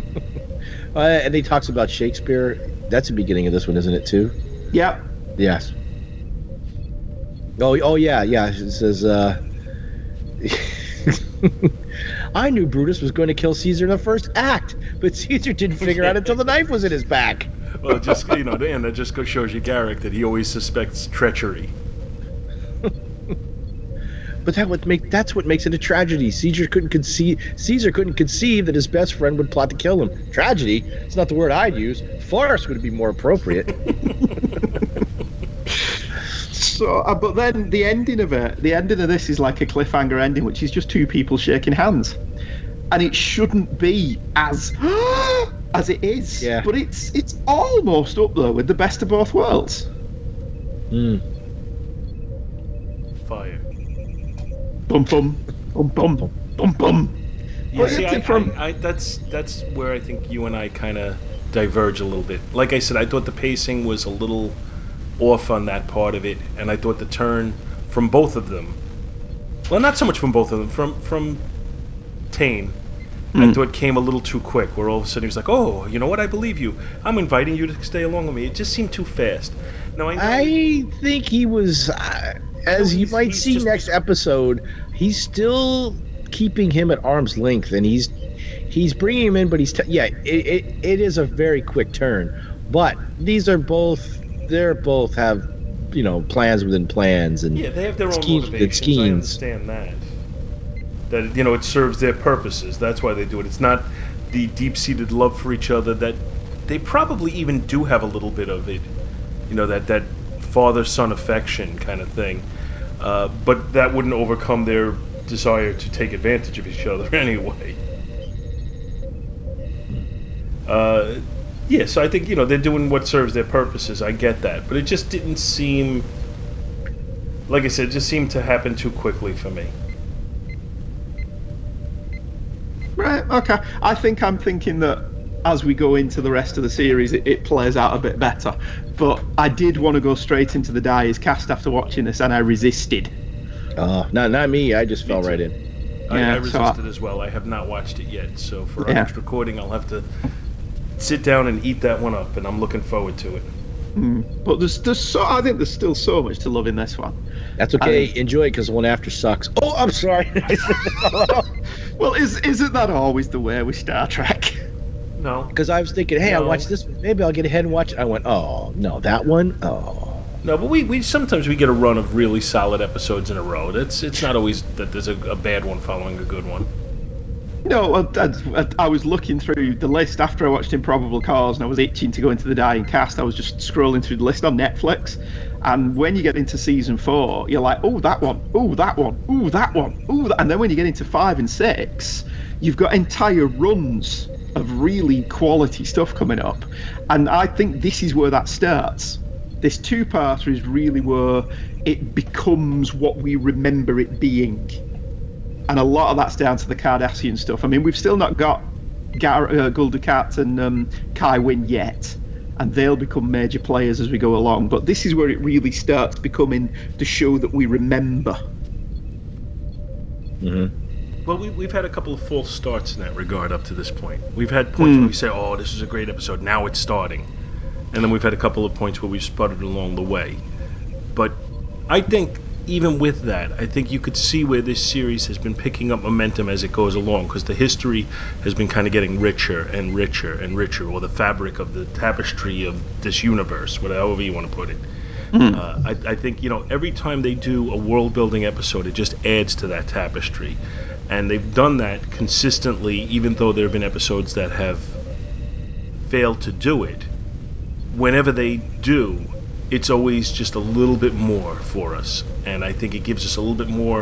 And he talks about Shakespeare. That's the beginning of this one, isn't it too? Yep. Yes. Oh yeah. It says, I knew Brutus was going to kill Caesar in the first act, but Caesar didn't figure out until the knife was in his back. Well, just that just shows you Garak that he always suspects treachery. But that's what makes it a tragedy. Caesar couldn't conceive that his best friend would plot to kill him. Tragedy? It's not the word I'd use. Farce would be more appropriate. So, but then the ending of this is like a cliffhanger ending, which is just two people shaking hands, and it shouldn't be as it is. Yeah. But it's almost up there with the best of both worlds. Fire. Bum bum bum bum bum bum. Yeah, see, that's where I think you and I kind of diverge a little bit. Like I said, I thought the pacing was a little off on that part of it, and I thought the turn from both of them, well, not so much from both of them, from Tane, I thought came a little too quick, where all of a sudden he was like, oh, you know what, I believe you. I'm inviting you to stay along with me. It just seemed too fast. Now, I think he was, as you might see next episode, he's still keeping him at arm's length, and he's bringing him in, but it is a very quick turn. But they both have, plans within plans, and they have their own motivations. I understand that it serves their purposes. That's why they do it. It's not the deep-seated love for each other that they probably even do have a little bit of it. That father-son affection kind of thing. But that wouldn't overcome their desire to take advantage of each other anyway. So I think, they're doing what serves their purposes. I get that. But it just didn't seem, like I said, it just seemed to happen too quickly for me. Right, okay. I think I'm thinking that as we go into the rest of the series, it plays out a bit better. But I did want to go straight into the Dyer's cast after watching this, and I resisted. Not me. I just fell right in. I resisted as well. I have not watched it yet, so for our next recording, I'll have to sit down and eat that one up, and I'm looking forward to it. But I think there's still so much to love in this one. That's okay. Enjoy it, because the one after sucks. Oh, I'm sorry. Well, isn't that always the way with Star Trek? No. Because I was thinking, hey, I watched this one. Maybe I'll get ahead and watch it. I went, oh, no, that one? Oh. No, but we sometimes we get a run of really solid episodes in a row. It's not always that there's a bad one following a good one. No, I was looking through the list after I watched Improbable Cause, and I was itching to go into the Dying Cast. I was just scrolling through the list on Netflix, and when you get into season 4, you're like, oh, that one, oh, that one, oh, that one, oh, and then when you get into 5 and 6, you've got entire runs of really quality stuff coming up, and I think this is where that starts. This two-parter is really where it becomes what we remember it being. And a lot of that's down to the Cardassian stuff. I mean, we've still not got Gul Dukat and Kai Wynn yet, and they'll become major players as we go along. But this is where it really starts becoming the show that we remember. Mm-hmm. Well, we've had a couple of false starts in that regard up to this point. We've had points where we say, oh, this is a great episode, now it's starting. And then we've had a couple of points where we've sputtered along the way. But I think even with that, I think you could see where this series has been picking up momentum as it goes along, because the history has been kind of getting richer and richer and richer, or the fabric of the tapestry of this universe, however you want to put it. I think, every time they do a world-building episode, it just adds to that tapestry. And they've done that consistently, even though there have been episodes that have failed to do it. Whenever they do, it's always just a little bit more for us, and I think it gives us a little bit more,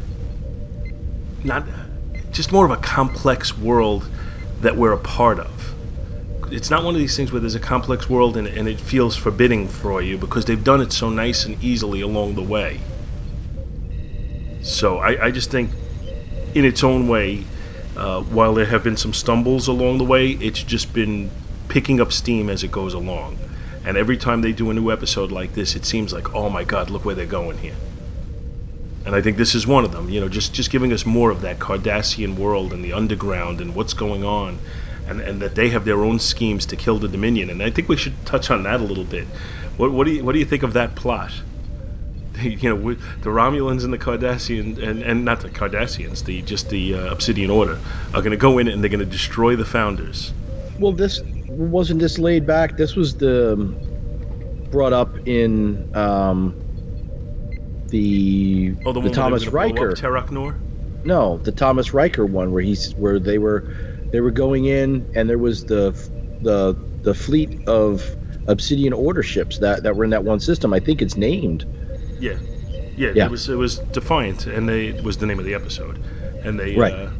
more of a complex world that we're a part of. It's not one of these things where there's a complex world and it feels forbidding for you, because they've done it so nice and easily along the way. So I just think, in its own way, while there have been some stumbles along the way, it's just been picking up steam as it goes along. And every time they do a new episode like this, it seems like, oh my God, look where they're going here. And I think this is one of them, just giving us more of that Cardassian world and the underground and what's going on, and that they have their own schemes to kill the Dominion. And I think we should touch on that a little bit. What do you think of that plot? The Romulans and the Cardassians, and not the Cardassians, the Obsidian Order, are going to go in and they're going to destroy the Founders. Well, wasn't this laid back? This was brought up in the Thomas Riker. Terok Nor? No, the Thomas Riker one where they were going in, and there was the fleet of Obsidian Order ships that were in that one system. I think it's named. Yeah. It was Defiant, and it was the name of the episode, and they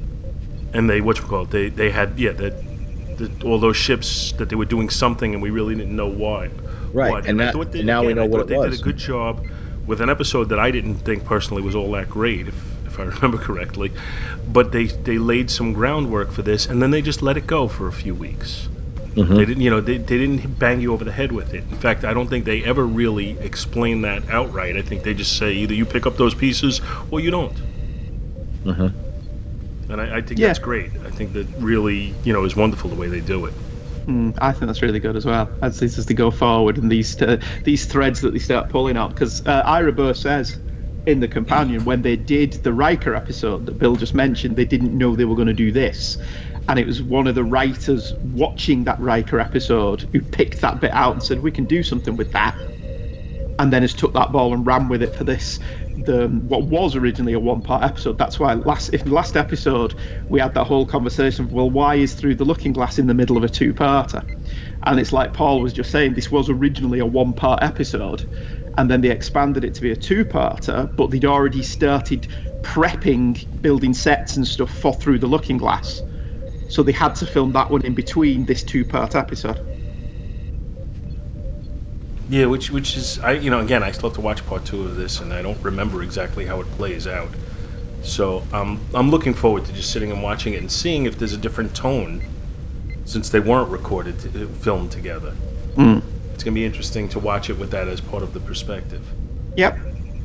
they had all those ships that they were doing something, and we really didn't know why. Right, and now we know what it was. They did a good job with an episode that I didn't think personally was all that great, if I remember correctly. But they laid some groundwork for this, and then they just let it go for a few weeks. Mm-hmm. They didn't, they didn't bang you over the head with it. In fact, I don't think they ever really explain that outright. I think they just say either you pick up those pieces or you don't. Mm-hmm. And I think that's great. I think that really, is wonderful the way they do it. I think that's really good as well, as they go forward and these threads that they start pulling on. Because Ira Burr says in The Companion, when they did the Riker episode that Bill just mentioned, they didn't know they were going to do this. And it was one of the writers watching that Riker episode who picked that bit out and said, we can do something with that. And then has took that ball and ran with it for this. What was originally a one-part episode. That's why in the last episode we had that whole conversation of, well, why is Through the Looking Glass in the middle of a two-parter? And it's like Paul was just saying, this was originally a one-part episode, and then they expanded it to be a two-parter, but they'd already started prepping, building sets and stuff for Through the Looking Glass, so they had to film that one in between this two-part episode. Yeah, which is, again, I still have to watch part 2 of this, and I don't remember exactly how it plays out. So I'm looking forward to just sitting and watching it and seeing if there's a different tone, since they weren't filmed together. It's going to be interesting to watch it with that as part of the perspective. Yep.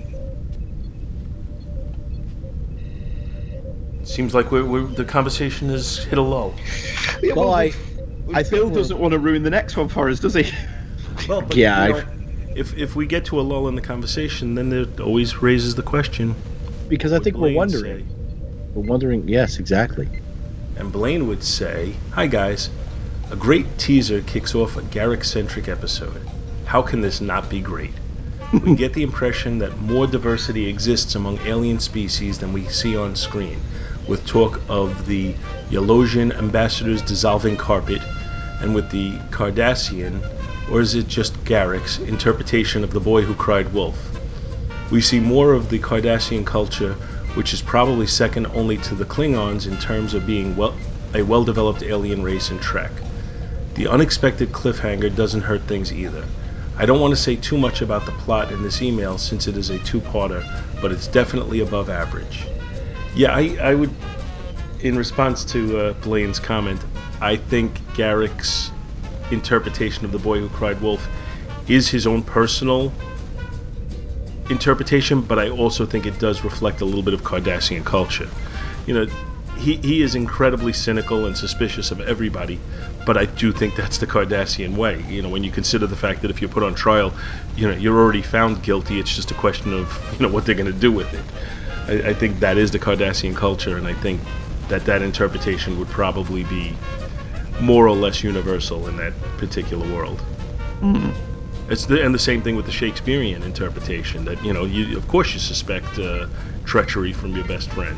Seems like the conversation has hit a low. Yeah, well, Bill doesn't want to ruin the next one for us, does he? Well, but, if we get to a lull in the conversation, then it always raises the question. Because I think we're wondering. We're wondering, yes, exactly. And Blaine would say, "Hi guys, a great teaser kicks off a Garrick-centric episode. How can this not be great? We get the impression that more diversity exists among alien species than we see on screen, with talk of the Yelosian ambassador's dissolving carpet, and with the Cardassian, or is it just Garrick's, interpretation of the boy who cried wolf. We see more of the Cardassian culture, which is probably second only to the Klingons in terms of being a well-developed alien race in Trek. The unexpected cliffhanger doesn't hurt things either. I don't want to say too much about the plot in this email since it is a two-parter, but it's definitely above average." Yeah, I would, in response to Blaine's comment, I think Garrick's interpretation of the boy who cried wolf is his own personal interpretation, but I also think it does reflect a little bit of Cardassian culture. You know, he is incredibly cynical and suspicious of everybody, but I do think that's the Cardassian way. You know, when you consider the fact that if you're put on trial, you know, you're already found guilty. It's just a question of, you know, what they're going to do with it. I think that is the Cardassian culture, and I think that interpretation would probably be more or less universal in that particular world. Mm. And the same thing with the Shakespearean interpretation, that, you know, of course you suspect treachery from your best friend.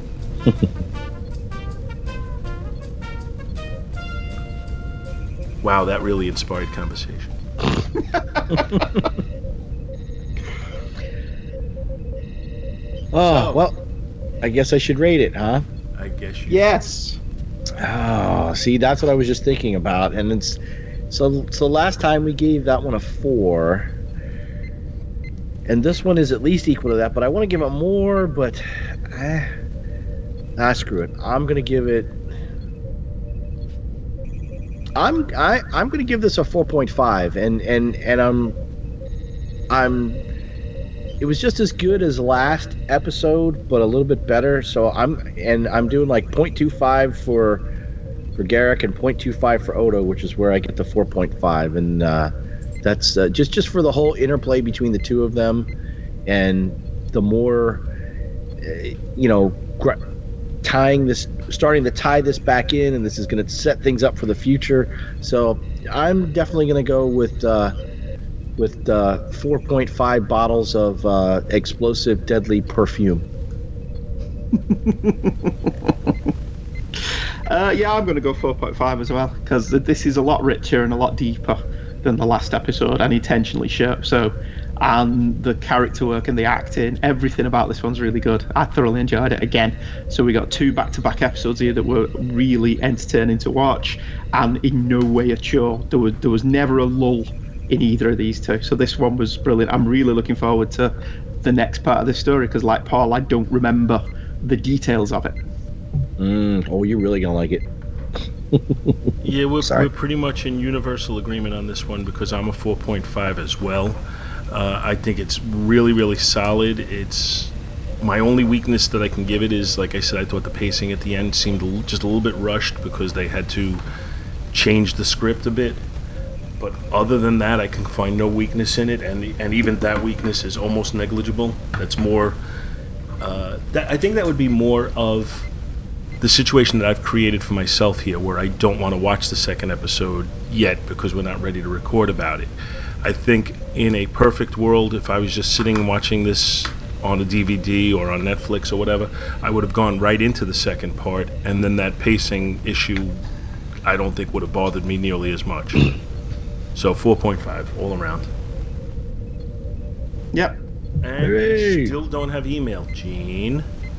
Wow, that really inspired conversation. Well, I guess I should rate it, huh? I guess you. Yes. Oh, see, that's what I was just thinking about, and it's so last time we gave that one a 4, and this one is at least equal to that, but I want to give it more, but screw it. I'm gonna give it. I'm gonna give this a 4.5, and I'm. It was just as good as last episode, but a little bit better. So I'm doing like 0.25 for Garrick and 0.25 for Odo, which is where I get the 4.5, and that's just for the whole interplay between the two of them, and the more starting to tie this back in, and this is going to set things up for the future. So I'm definitely going to go with 4.5 bottles of explosive deadly perfume. Yeah, I'm going to go 4.5 as well, because this is a lot richer and a lot deeper than the last episode, and intentionally so. And the character work and the acting, everything about this one's really good. I thoroughly enjoyed it again. So we got 2 back-to-back episodes here that were really entertaining to watch, and in no way a chore. There was never a lull in either of these two. So this one was brilliant. I'm really looking forward to the next part of this story, because like Paul, I don't remember the details of it. Oh, you're really gonna like it. Yeah, we're pretty much in universal agreement on this one, because I'm a 4.5 as well. I think it's really, really solid. It's my only weakness that I can give it is, like I said, I thought the pacing at the end seemed just a little bit rushed because they had to change the script a bit. But other than that, I can find no weakness in it, and even that weakness is almost negligible. That's more. I think that would be more of the situation that I've created for myself here, where I don't want to watch the second episode yet because we're not ready to record about it. I think in a perfect world, if I was just sitting and watching this on a DVD or on Netflix or whatever, I would have gone right into the second part, and then that pacing issue I don't think would have bothered me nearly as much. So 4.5 all around. Yep. And we still don't have email. Gene,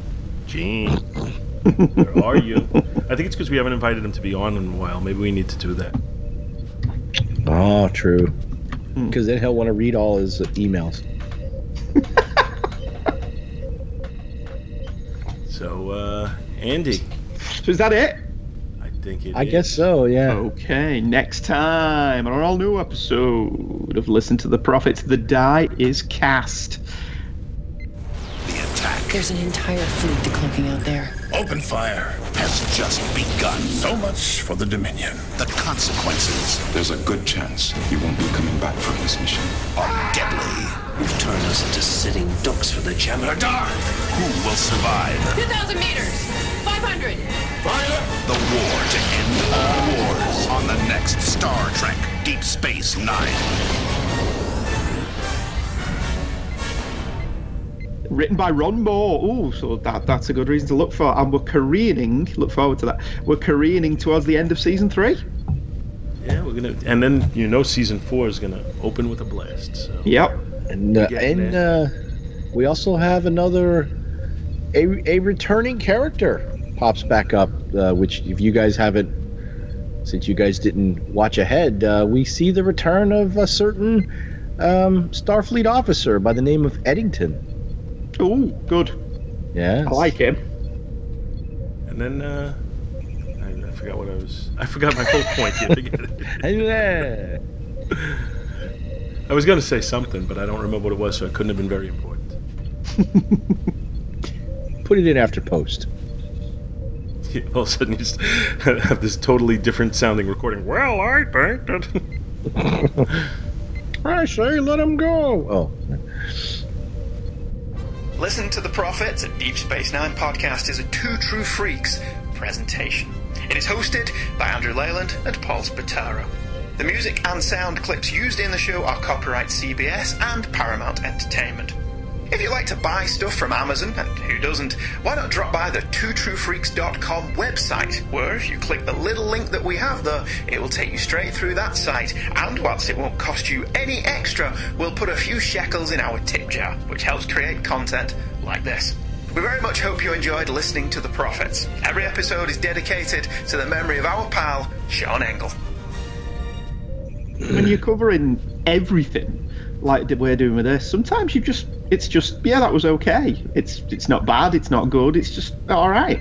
where are you? I think it's because we haven't invited him to be on in a while. Maybe we need to do that. Oh, true. Because then he'll want to read all his emails. So, Andy. So is that it? I think it I guess so, yeah. Okay, next time on an all-new episode of Listen to the Prophets, the die is cast. The attack There's an entire fleet decloaking out there. Open fire has just begun. So much for the Dominion. The consequences There's a good chance you won't be coming back from this mission. are deadly. You've turned us into sitting ducks for the Jem'Hadar. Who will survive? 2,000 meters. 500. Fire! The war to end all wars on the next Star Trek Deep Space Nine. Written by Ron Moore. Oh, so that's a good reason to look for. And we're careening. Look forward to that. We're careening towards the end of season 3. Yeah, we're gonna, and then season 4 is gonna open with a blast. So. Yep. And we also have another a returning character pops back up, which if you guys haven't, since you guys didn't watch ahead, we see the return of a certain Starfleet officer by the name of Eddington. Oh, good. Yeah, I like him. And then I forgot what I forgot my whole point here. I was going to say something, but I don't remember what it was, so it couldn't have been very important. Put it in after post. Yeah, all of a sudden you just have this totally different sounding recording. Well, I think that... I say let him go. Oh. Listen to the Prophets, a Deep Space Nine podcast, is a Two True Freaks presentation. It is hosted by Andrew Leyland and Paul Spataro. The music and sound clips used in the show are copyright CBS and Paramount Entertainment. If you like to buy stuff from Amazon, and who doesn't, why not drop by the twotruefreaks.com website, where if you click the little link that we have there, it will take you straight through that site, and whilst it won't cost you any extra, we'll put a few shekels in our tip jar, which helps create content like this. We very much hope you enjoyed listening to The Prophets. Every episode is dedicated to the memory of our pal, Sean Engel. When you're covering everything, like we're doing with this, sometimes it's just that was okay. It's not bad, it's not good, it's just alright.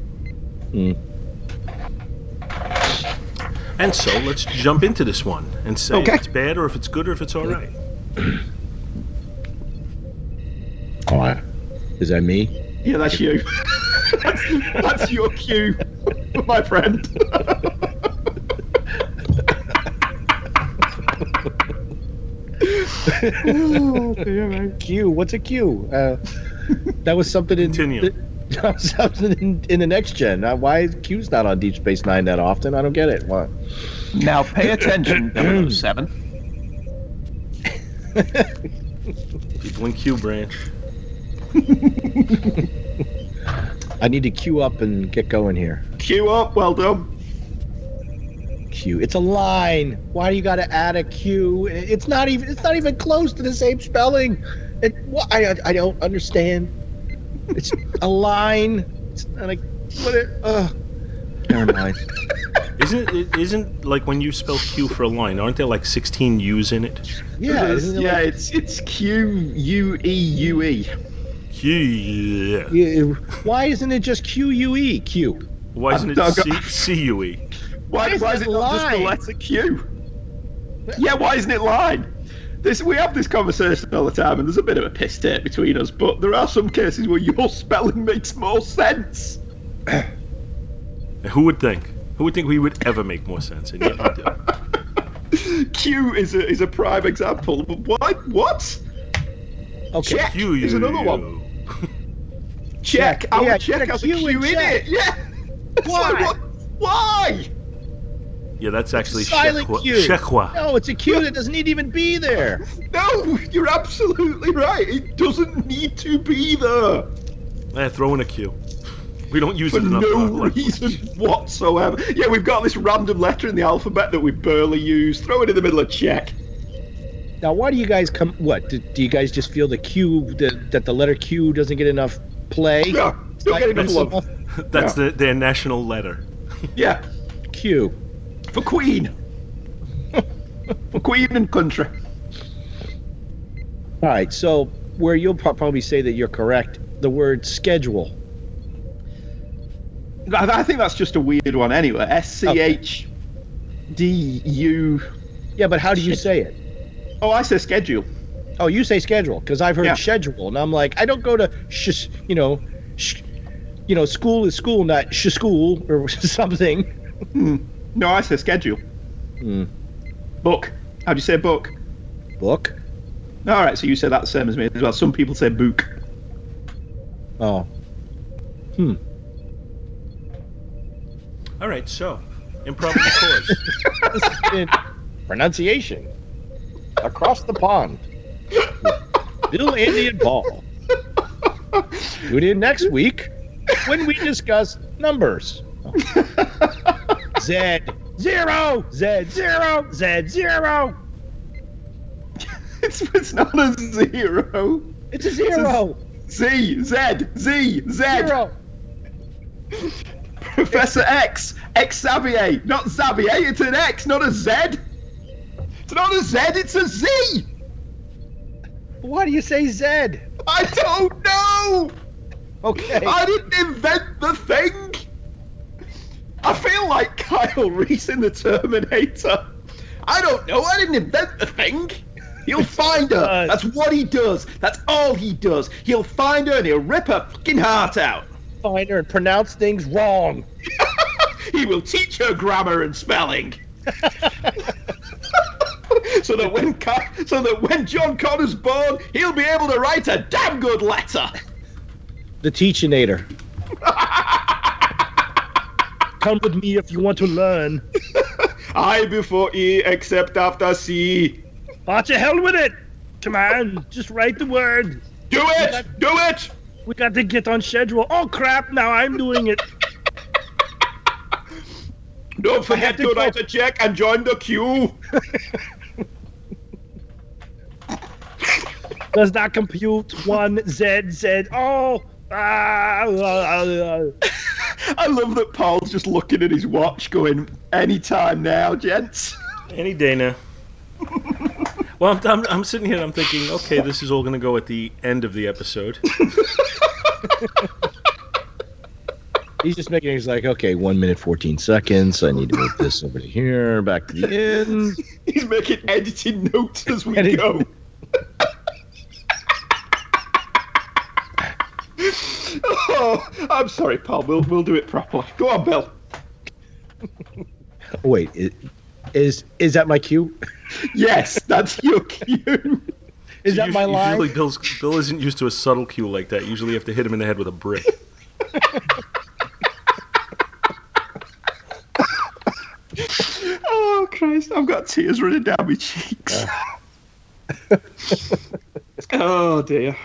And so let's jump into this one and say if it's bad or if it's good or if it's alright. Alright. Is that me? Yeah, that's you. that's your cue, my friend. Oh, dear, man. Q. What's a Q? That was something in in the next gen. Why is Q's not on Deep Space Nine that often? I don't get it. What? Now pay attention, 007. People in Q branch. I need to queue up and get going here. Queue up. Well done. Q. It's a line. Why do you got to add a Q? It's not even close to the same spelling. I don't understand. It's a line. It's not like never mind. Isn't like when you spell Q for a line? Aren't there like 16 U's in it? Yeah, it's Q-U-E-U-E. Q. Why isn't it just Q-U-E? Q. Why isn't it C-U-E? Why is it not just the letter Q? Yeah, why isn't it line? We have this conversation all the time, and there's a bit of a piss take between us, but there are some cases where your spelling makes more sense. Who would think? Who would think we would ever make more sense? And yet we do. Q is a prime example. But why? What? Okay. Check is another one. Check. Our check has a Q in it. Yeah. Why? Why? Yeah, that's actually silent Q. Shekwa. No, it's a Q that doesn't even be there. No, you're absolutely right. It doesn't need to be there. Throw in a Q. We don't use for it enough. For no reason whatsoever. Yeah, we've got this random letter in the alphabet that we barely use. Throw it in the middle of check. Now, why do you guys come... What? Do you guys just feel the Q, that the letter Q doesn't get enough play? Yeah, don't get enough love. That's their national letter. Yeah. Q. For Queen. For Queen and country. All right, so where you'll probably say that you're correct, the word schedule. I think that's just a weird one anyway. SCHDU. Yeah, but how do you say it? Oh, I say schedule. Oh, you say schedule, because I've heard Yeah. schedule, and I'm like, I don't go to school is school, not school or something. No, I say schedule. Book. How do you say book? Book. All right, so you say that the same as me as well. Some people say book. Oh. All right, so improbable cause. Pronunciation. Across the pond. Bill, Andy, and Paul. Tune in next week when we discuss numbers. Z0, Z0, Z0. It's not a 0. It's a 0. Z, Z. Zero. Professor X Xavier, not Xavier. It's an X, not a Z. It's not a Z. It's a Z. Why do you say Z? I don't know. Okay. I didn't invent the thing. I feel like Kyle Reese in the Terminator. I don't know. I didn't invent the thing. He'll find her. That's what he does. That's all he does. He'll find her and he'll rip her fucking heart out. Find her and pronounce things wrong. He will teach her grammar and spelling. so that when John Connor's born, he'll be able to write a damn good letter. The Teachinator. Come with me if you want to learn. I before E except after C. Oh, to hell with it. Come on, just write the word. Do it. We got to get on schedule. Oh crap! Now I'm doing it. Don't forget to write a check and join the queue. Does not compute. 1 Z. Oh. I love that Paul's just looking at his watch going, anytime now, gents. Any day now. Well, I'm sitting here and I'm thinking, okay, this is all going to go at the end of the episode. He's just making, he's like, okay, 1 minute, 14 seconds. I need to move this over to here, back to the end. He's making editing notes as we go. Oh, I'm sorry, Paul. We'll do it properly. Go on, Bill. Wait, is that my cue? Yes, that's your cue. Is that my line? Usually Bill isn't used to a subtle cue like that. Usually you have to hit him in the head with a brick. Oh, Christ. I've got tears running down my cheeks. Oh, dear.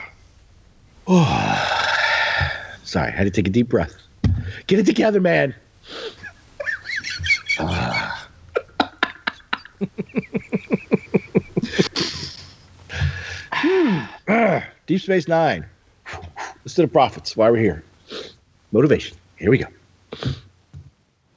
Sorry, I had to take a deep breath. Get it together, man. Deep Space Nine. Listen to the prophets. Why we're here. Motivation. Here we go.